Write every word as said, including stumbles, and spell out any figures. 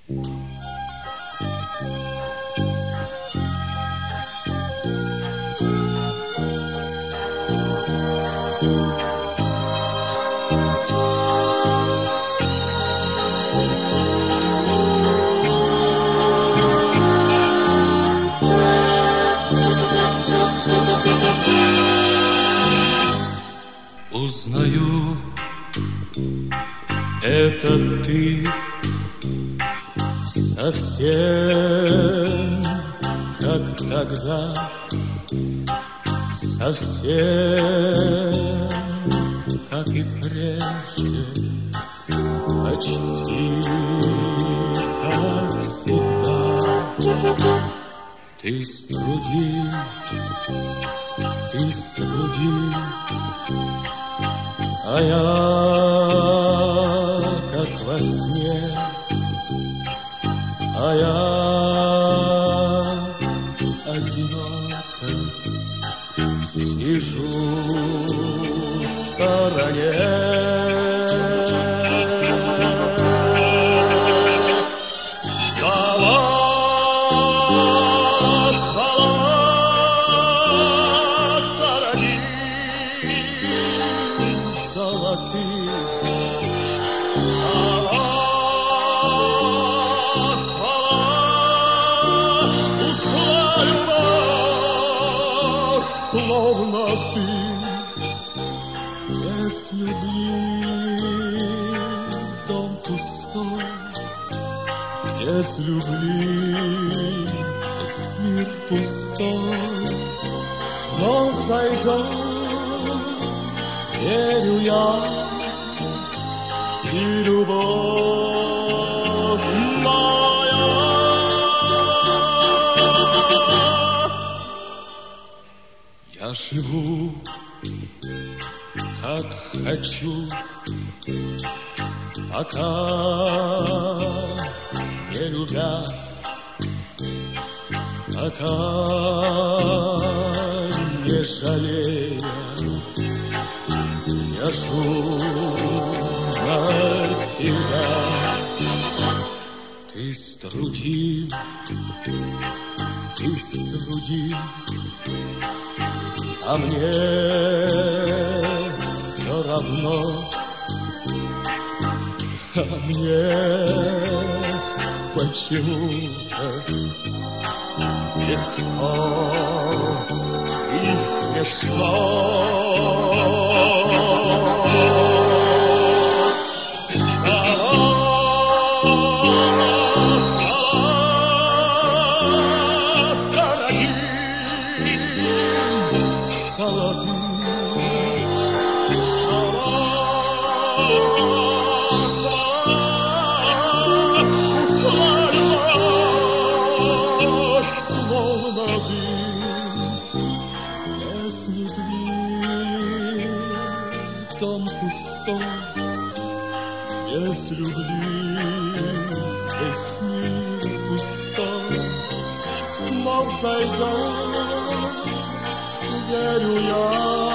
Узнаю, это ты совсем как тогда, совсем как и прежде, почти как всегда. Ты струги, ты струги, а я, как во сне, а я одиноко сижу в стороне. Словно ты без любви, дом пустой, без любви, весь мир пустой. Но взойдет, верю я, и любовь моя. Я живу, как хочу, пока не любя, пока не жалея, я жду на тебя. Ты струдил, ты струдил, а мне все равно, а мне почему-то легко и смешно. Без любви, дом пустой, без любви, весь мир пустой. Но взойдет, верю я,